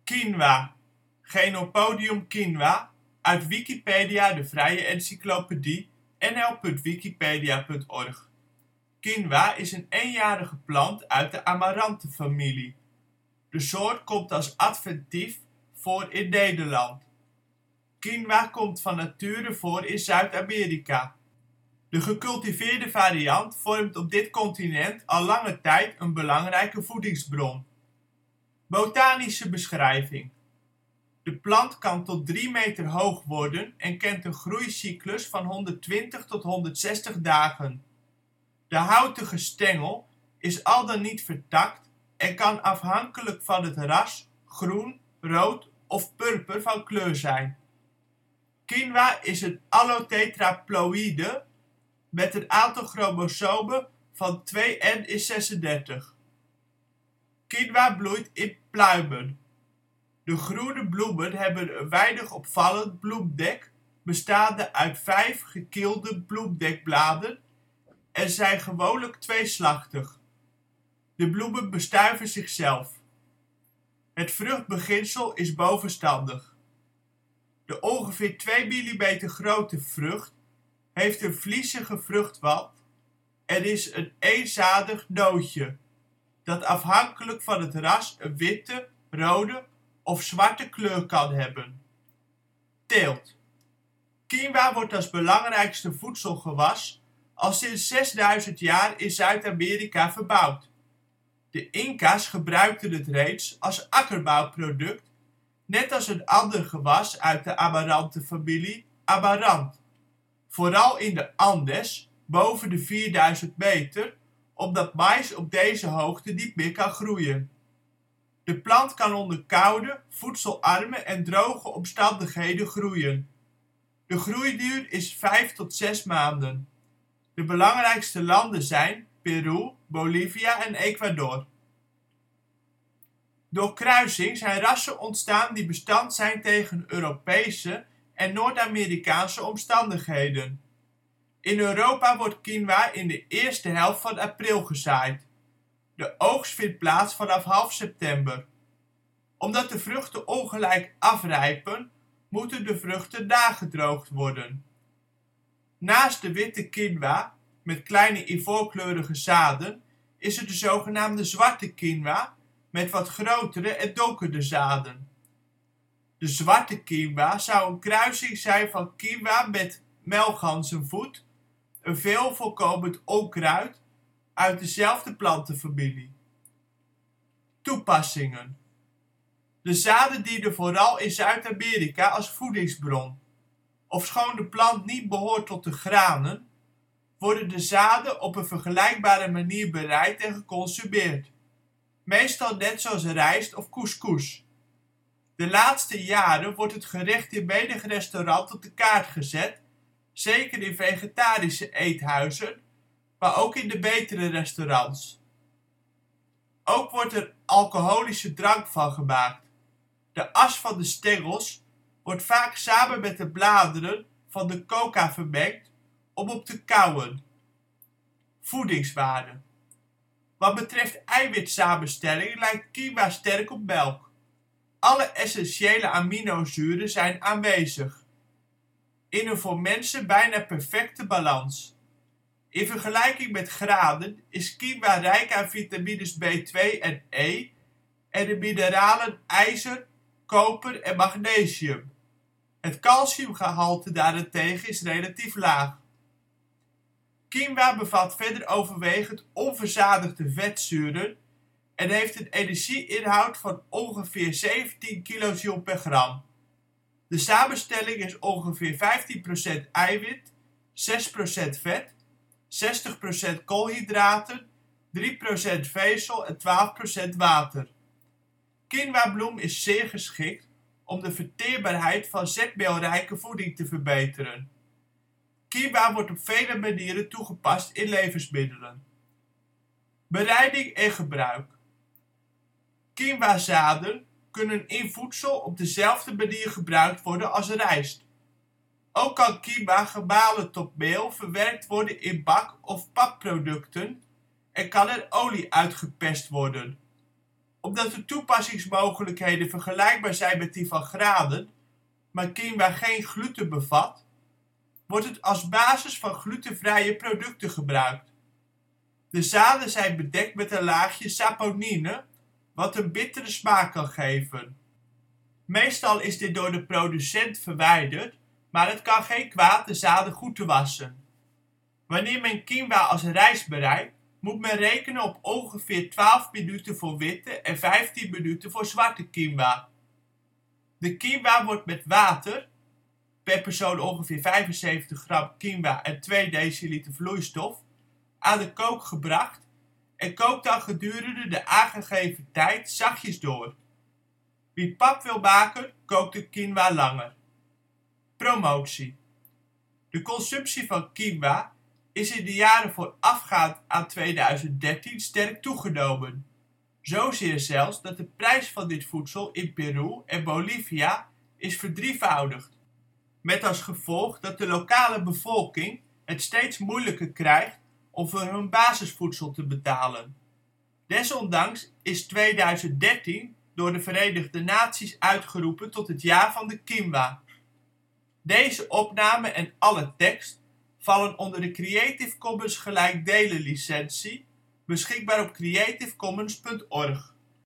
Quinoa, Chenopodium quinoa, uit Wikipedia, de vrije encyclopedie, nl.wikipedia.org. Quinoa is een eenjarige plant uit de amarantenfamilie. De soort komt als adventief voor in Nederland. Quinoa komt van nature voor in Zuid-Amerika. De gecultiveerde variant vormt op dit continent al lange tijd een belangrijke voedingsbron. Botanische beschrijving. De plant kan tot 3 meter hoog worden en kent een groeicyclus van 120 tot 160 dagen. De houtige stengel is al dan niet vertakt en kan afhankelijk van het ras groen, rood of purper van kleur zijn. Quinoa is een allotetraploïde met een aantal chromosomen van 2n is 36. Quinoa bloeit in pluimen. De groene bloemen hebben een weinig opvallend bloemdek, bestaande uit 5 gekielde bloemdekbladen en zijn gewoonlijk tweeslachtig. De bloemen bestuiven zichzelf. Het vruchtbeginsel is bovenstandig. De ongeveer 2 mm grote vrucht heeft een vliezige vruchtwand en is een eenzadig nootje, dat afhankelijk van het ras een witte, rode of zwarte kleur kan hebben. Teelt. Quinoa wordt als belangrijkste voedselgewas al sinds 6000 jaar in Zuid-Amerika verbouwd. De Inca's gebruikten het reeds als akkerbouwproduct, net als een ander gewas uit de amarantenfamilie, amarant. Vooral in de Andes, boven de 4000 meter, omdat maïs op deze hoogte niet meer kan groeien. De plant kan onder koude, voedselarme en droge omstandigheden groeien. De groeiduur is 5 tot 6 maanden. De belangrijkste landen zijn Peru, Bolivia en Ecuador. Door kruising zijn rassen ontstaan die bestand zijn tegen Europese en Noord-Amerikaanse omstandigheden. In Europa wordt quinoa in de eerste helft van april gezaaid. De oogst vindt plaats vanaf half september. Omdat de vruchten ongelijk afrijpen, moeten de vruchten nagedroogd worden. Naast de witte quinoa, met kleine ivoorkleurige zaden, is er de zogenaamde zwarte quinoa, met wat grotere en donkerder zaden. De zwarte quinoa zou een kruising zijn van quinoa met melkganzenvoet, een veel voorkomend onkruid uit dezelfde plantenfamilie. Toepassingen. De zaden dienen vooral in Zuid-Amerika als voedingsbron. Ofschoon de plant niet behoort tot de granen, worden de zaden op een vergelijkbare manier bereid en geconsumeerd. Meestal net zoals rijst of couscous. De laatste jaren wordt het gerecht in menig restaurant op de kaart gezet, zeker in vegetarische eethuizen, maar ook in de betere restaurants. Ook wordt er alcoholische drank van gemaakt. De as van de stengels wordt vaak samen met de bladeren van de coca vermengd om op te kauwen. Voedingswaarde. Wat betreft eiwitsamenstelling lijkt quinoa sterk op melk. Alle essentiële aminozuren zijn aanwezig. In een voor mensen bijna perfecte balans. In vergelijking met granen is quinoa rijk aan vitamines B2 en E en de mineralen ijzer, koper en magnesium. Het calciumgehalte daarentegen is relatief laag. Quinoa bevat verder overwegend onverzadigde vetzuren en heeft een energieinhoud van ongeveer 17 kJ per gram. De samenstelling is ongeveer 15% eiwit, 6% vet, 60% koolhydraten, 3% vezel en 12% water. Quinoabloem is zeer geschikt om de verteerbaarheid van zetmeelrijke voeding te verbeteren. Quinoa wordt op vele manieren toegepast in levensmiddelen. Bereiding en gebruik. Quinoazaden kunnen in voedsel op dezelfde manier gebruikt worden als rijst. Ook kan quinoa gemalen tot meel verwerkt worden in bak- of papproducten en kan er olie uitgepest worden. Omdat de toepassingsmogelijkheden vergelijkbaar zijn met die van granen, maar quinoa geen gluten bevat, wordt het als basis van glutenvrije producten gebruikt. De zaden zijn bedekt met een laagje saponine, wat een bittere smaak kan geven. Meestal is dit door de producent verwijderd, maar het kan geen kwaad de zaden goed te wassen. Wanneer men quinoa als rijst bereidt, moet men rekenen op ongeveer 12 minuten voor witte en 15 minuten voor zwarte quinoa. De quinoa wordt met water, per persoon ongeveer 75 gram quinoa en 2 deciliter vloeistof, aan de kook gebracht en kookt dan gedurende de aangegeven tijd zachtjes door. Wie pap wil maken, kookt de quinoa langer. Promotie. De consumptie van quinoa is in de jaren voorafgaand aan 2013 sterk toegenomen. Zozeer zelfs dat de prijs van dit voedsel in Peru en Bolivia is verdrievoudigd. Met als gevolg dat de lokale bevolking het steeds moeilijker krijgt om voor hun basisvoedsel te betalen. Desondanks is 2013 door de Verenigde Naties uitgeroepen tot het jaar van de quinoa. Deze opname en alle tekst vallen onder de Creative Commons gelijkdelen licentie, beschikbaar op creativecommons.org.